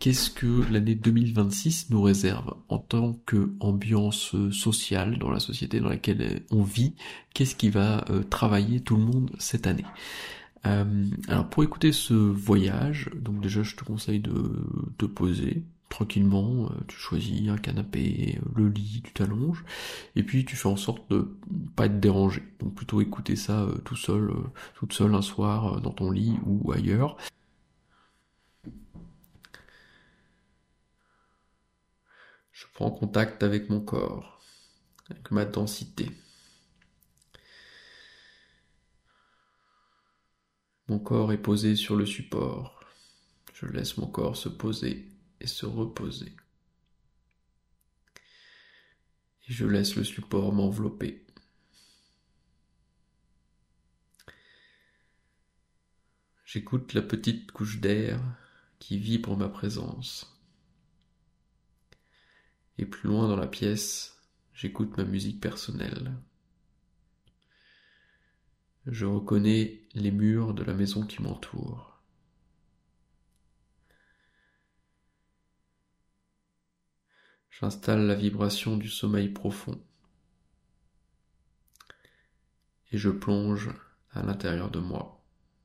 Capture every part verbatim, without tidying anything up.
qu'est-ce que l'année deux mille vingt-six nous réserve en tant qu'ambiance sociale dans la société dans laquelle on vit? Qu'est-ce qui va euh, travailler tout le monde cette année? Euh, alors pour écouter ce voyage, donc déjà je te conseille de te poser tranquillement, euh, tu choisis un canapé, le lit, tu t'allonges, et puis tu fais en sorte de pas être dérangé. Donc plutôt écouter ça euh, tout seul, euh, toute seule un soir euh, dans ton lit ou ailleurs. Je prends contact avec mon corps, avec ma densité. Mon corps est posé sur le support. Je laisse mon corps se poser et se reposer. Et je laisse le support m'envelopper. J'écoute la petite couche d'air qui vibre ma présence. Et plus loin dans la pièce, j'écoute ma musique personnelle. Je reconnais les murs de la maison qui m'entoure. J'installe la vibration du sommeil profond. Et je plonge à l'intérieur de moi.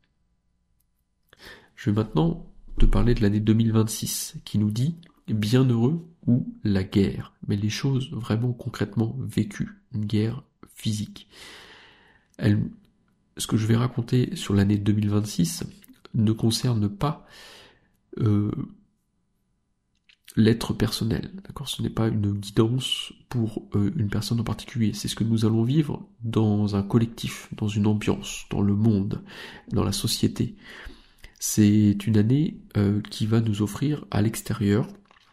Je vais maintenant te parler de l'année deux mille vingt-six qui nous dit bienheureux ou la guerre, mais les choses vraiment concrètement vécues, une guerre physique. Elle, ce que je vais raconter sur l'année deux mille vingt-six ne concerne pas euh, l'être personnel, d'accord ? Ce n'est pas une guidance pour euh, une personne en particulier, c'est ce que nous allons vivre dans un collectif, dans une ambiance, dans le monde, dans la société. C'est une année euh, qui va nous offrir à l'extérieur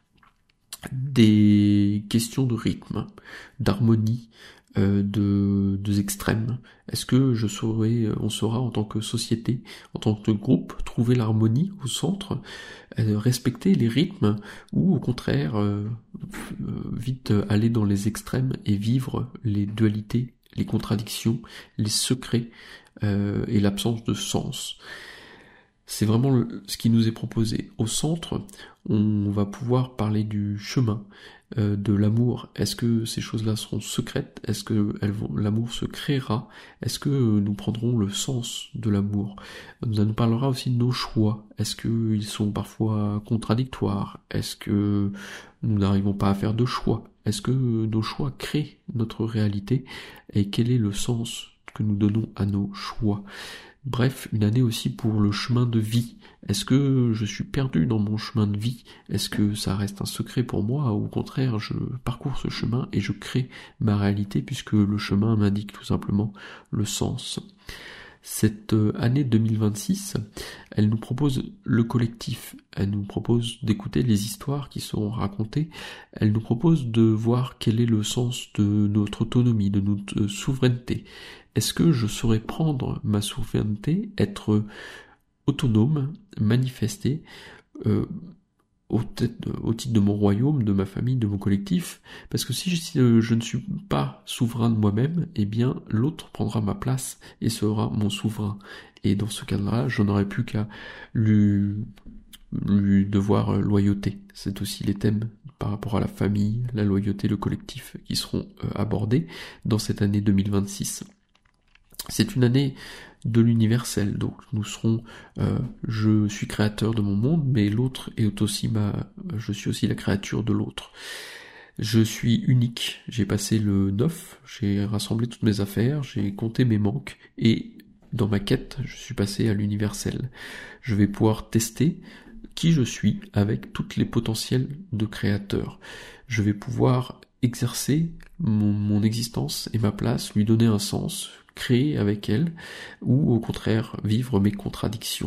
des questions de rythme, d'harmonie, euh, de, de extrêmes. Est-ce que je saurais, on saura en tant que société, en tant que groupe, trouver l'harmonie au centre, euh, respecter les rythmes, ou au contraire, euh, vite aller dans les extrêmes et vivre les dualités, les contradictions, les secrets euh, et l'absence de sens. C'est vraiment le, ce qui nous est proposé. Au centre, on va pouvoir parler du chemin, euh, de l'amour. Est-ce que ces choses-là seront secrètes? Est-ce que elles vont, l'amour se créera? Est-ce que nous prendrons le sens de l'amour? Ça nous parlera aussi de nos choix. Est-ce qu'ils sont parfois contradictoires? Est-ce que nous n'arrivons pas à faire de choix? Est-ce que nos choix créent notre réalité? Et quel est le sens que nous donnons à nos choix? Bref, une année aussi pour le chemin de vie. Est-ce que je suis perdu dans mon chemin de vie? Est-ce que ça reste un secret pour moi? Ou au contraire, je parcours ce chemin et je crée ma réalité puisque le chemin m'indique tout simplement le sens. Cette année deux mille vingt-six, elle nous propose le collectif, elle nous propose d'écouter les histoires qui seront racontées, elle nous propose de voir quel est le sens de notre autonomie, de notre souveraineté. Est-ce que je saurais prendre ma souveraineté, être autonome, manifester euh, au, au titre de mon royaume, de ma famille, de mon collectif? Parce que si je, si je ne suis pas souverain de moi-même, eh bien l'autre prendra ma place et sera mon souverain. Et dans ce cadre-là, je n'aurai plus qu'à lui, lui devoir loyauté. C'est aussi les thèmes par rapport à la famille, la loyauté, le collectif qui seront euh, abordés dans cette année deux mille vingt-six. C'est une année de l'universel, donc nous serons, euh, je suis créateur de mon monde, mais l'autre est aussi ma, je suis aussi la créature de l'autre. Je suis unique, j'ai passé le neuf, j'ai rassemblé toutes mes affaires, j'ai compté mes manques, et dans ma quête, je suis passé à l'universel. Je vais pouvoir tester qui je suis avec toutes les potentiels de créateur. Je vais pouvoir exercer mon, mon existence et ma place, lui donner un sens, créer avec elle, ou au contraire vivre mes contradictions.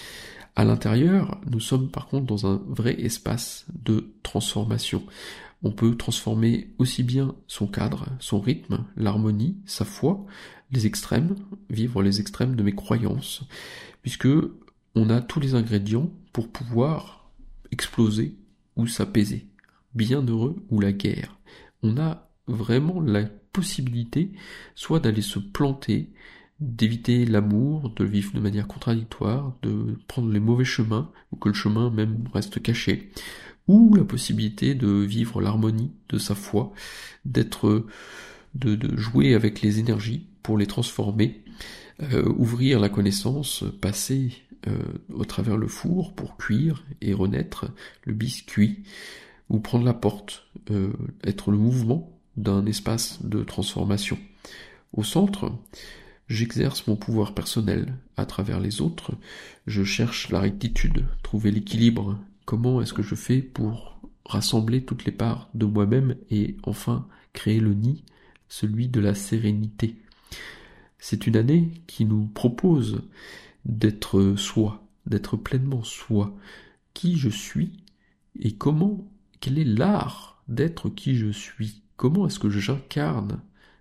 À l'intérieur, nous sommes par contre dans un vrai espace de transformation. On peut transformer aussi bien son cadre, son rythme, l'harmonie, sa foi, les extrêmes, vivre les extrêmes de mes croyances, puisque on a tous les ingrédients pour pouvoir exploser ou s'apaiser. Bienheureux ou la guerre. On a vraiment la possibilité soit d'aller se planter d'éviter l'amour, de le vivre de manière contradictoire, de prendre les mauvais chemins, ou que le chemin même reste caché, ou la possibilité de vivre l'harmonie de sa foi, d'être, de, de jouer avec les énergies pour les transformer, euh, ouvrir la connaissance, passer euh, au travers le four pour cuire et renaître le biscuit, ou prendre la porte, euh, être le mouvement d'un espace de transformation. Au centre, j'exerce mon pouvoir personnel à travers les autres, je cherche la rectitude, trouver l'équilibre, comment est-ce que je fais pour rassembler toutes les parts de moi-même et enfin créer le nid, celui de la sérénité. C'est une année qui nous propose d'être soi, d'être pleinement soi, qui je suis et comment, quel est l'art d'être qui je suis, comment est-ce que j'incarne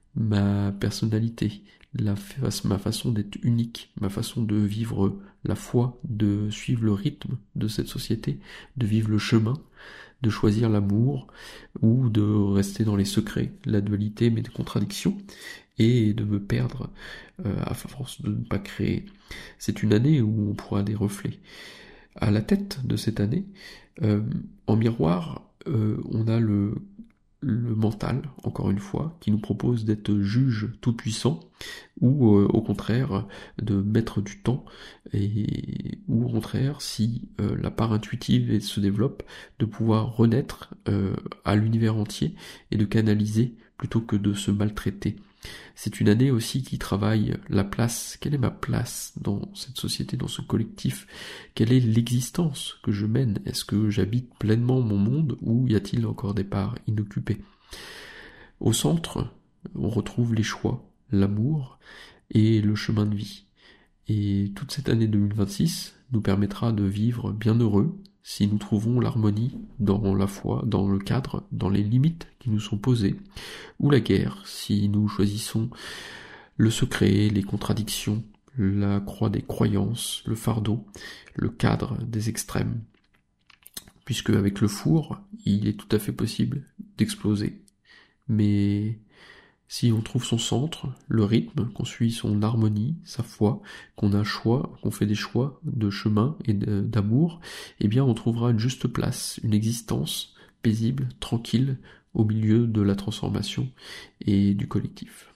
ma personnalité, la, ma façon d'être unique, ma façon de vivre la foi, de suivre le rythme de cette société, de vivre le chemin, de choisir l'amour ou de rester dans les secrets, la dualité, mes contradictions, et de me perdre euh, à force de ne pas créer. C'est une année où on pourra des reflets. À la tête de cette année, euh, en miroir, euh, on a le le mental, encore une fois, qui nous propose d'être juge tout-puissant, ou euh, au contraire de mettre du temps, et ou au contraire, si euh, la part intuitive se développe, de pouvoir renaître euh, à l'univers entier et de canaliser plutôt que de se maltraiter. C'est une année aussi qui travaille la place. Quelle est ma place dans cette société, dans ce collectif? Quelle est l'existence que je mène? Est-ce que j'habite pleinement mon monde ou y a-t-il encore des parts inoccupées? Au centre, on retrouve les choix, l'amour et le chemin de vie. Et toute cette année deux mille vingt-six nous permettra de vivre bien heureux si nous trouvons l'harmonie dans la foi, dans le cadre, dans les limites qui nous sont posées, ou la guerre si nous choisissons le secret, les contradictions, la croix des croyances, le fardeau, le cadre des extrêmes. Puisque avec le four, il est tout à fait possible d'exploser. Mais si on trouve son centre, le rythme, qu'on suit son harmonie, sa foi, qu'on a choix, qu'on fait des choix de chemin et d'amour, eh bien on trouvera une juste place, une existence paisible, tranquille, au milieu de la transformation et du collectif.